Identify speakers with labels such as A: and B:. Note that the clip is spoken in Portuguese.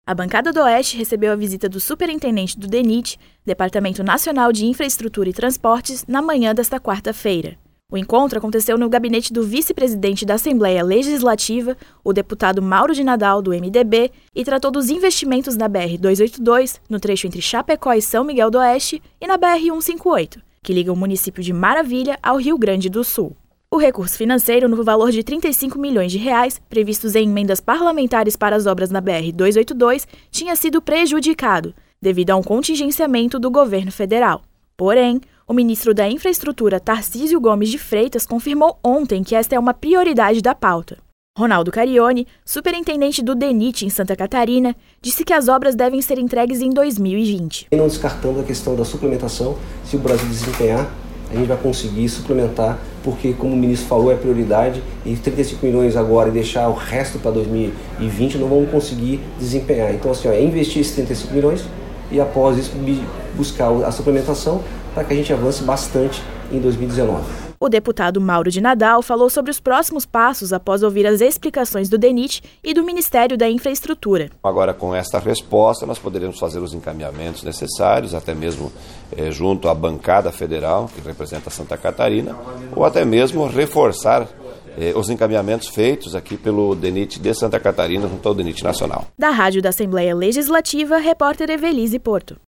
A: A bancada do Oeste recebeu a visita do superintendente do DENIT, Departamento Nacional de Infraestrutura e Transportes, na manhã desta quarta-feira. O encontro aconteceu no gabinete do vice-presidente da Assembleia Legislativa, o deputado Mauro de Nadal, do MDB, e tratou dos investimentos na BR-282, no trecho entre Chapecó e São Miguel do Oeste, e na BR-158, que liga o município de Maravilha ao Rio Grande do Sul. O recurso financeiro, no valor de 35 milhões de reais, previstos em emendas parlamentares para as obras na BR-282, tinha sido prejudicado, devido a um contingenciamento do governo federal. Porém, o ministro da Infraestrutura, Tarcísio Gomes de Freitas, confirmou ontem que esta é uma prioridade da pauta. Ronaldo Carione, superintendente do DENIT em Santa Catarina, disse que as obras devem ser entregues em 2020.
B: Não descartando a questão da suplementação, se o Brasil desempenhar, a gente vai conseguir suplementar, porque, como o ministro falou, é prioridade, e 35 milhões agora e deixar o resto para 2020 não vamos conseguir desempenhar. Então, assim, é investir esses 35 milhões e, após isso, buscar a suplementação para que a gente avance bastante em 2019.
A: O deputado Mauro de Nadal falou sobre os próximos passos após ouvir as explicações do DENIT e do Ministério da Infraestrutura.
C: Agora, com esta resposta, nós poderemos fazer os encaminhamentos necessários, até mesmo junto à bancada federal, que representa Santa Catarina, ou até mesmo reforçar os encaminhamentos feitos aqui pelo DENIT de Santa Catarina junto ao DENIT Nacional.
A: Da Rádio da Assembleia Legislativa, repórter Evelise Porto.